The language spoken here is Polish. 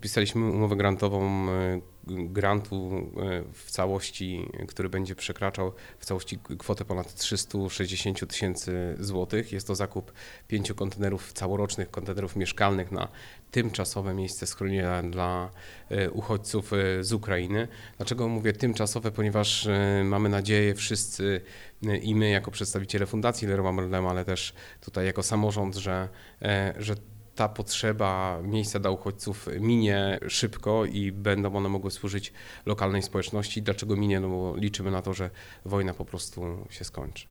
podpisaliśmy umowę grantową grantu w całości, który będzie przekraczał w całości kwotę ponad 360 tysięcy złotych. Jest to zakup 5 kontenerów, całorocznych kontenerów mieszkalnych na tymczasowe miejsce schronienia dla uchodźców z Ukrainy. Dlaczego mówię tymczasowe? Ponieważ mamy nadzieję wszyscy i my jako przedstawiciele Fundacji Leroy Merlin, ale też tutaj jako samorząd, że ta potrzeba miejsca dla uchodźców minie szybko i będą one mogły służyć lokalnej społeczności. Dlaczego minie? No bo liczymy na to, że wojna po prostu się skończy.